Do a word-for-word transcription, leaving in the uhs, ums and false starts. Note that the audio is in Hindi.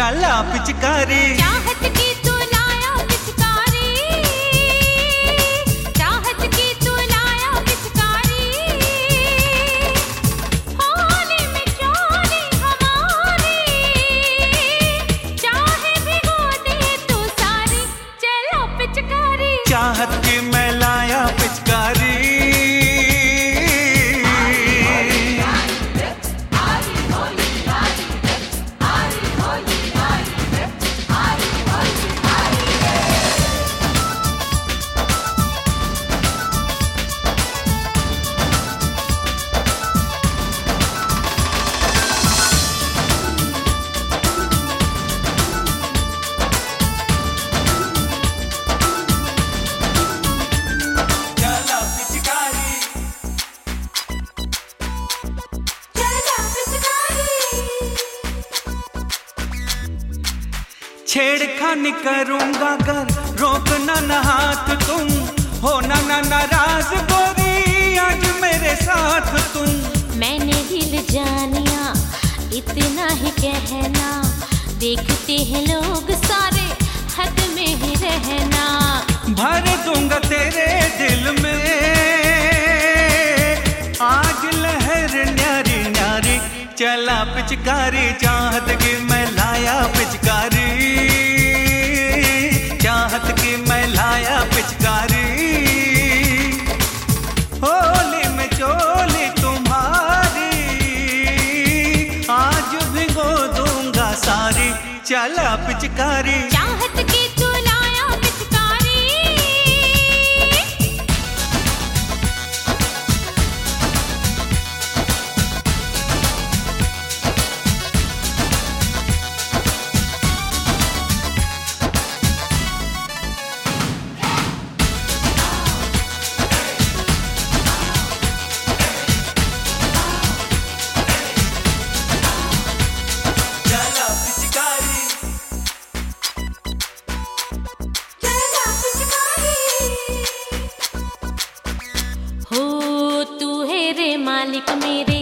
चला पिचकारी। चाहत की तू लाया पिचकारी, चाहत की तू लाया पिचकारी, होली में चोली हमारी, चाहे भिगो दे तू सारी, चला पिचकारी। चाहत की मैं लाया पिचकारी। छेड़खानी करूंगा गर रोकना न हाथ तुम, हो ना ना नाराज गोरी आज मेरे साथ तुम। मैंने दिल जानिया इतना ही कहना, देखते हैं लोग सारे हद में ही रहना। भर दूंगा तेरे दिल में आज लहर न्यारी न्यारी, चला पिचकारी। चाहत की मैं लाया पिचकारी, चाहत की मैं लाया पिचकारी। होली में चोली तुम्हारी आज भिगो दूंगा सारी, चला पिचकारी। चाहत की तू लाया पिचकारी। हो तू है रे मालिक मेरे,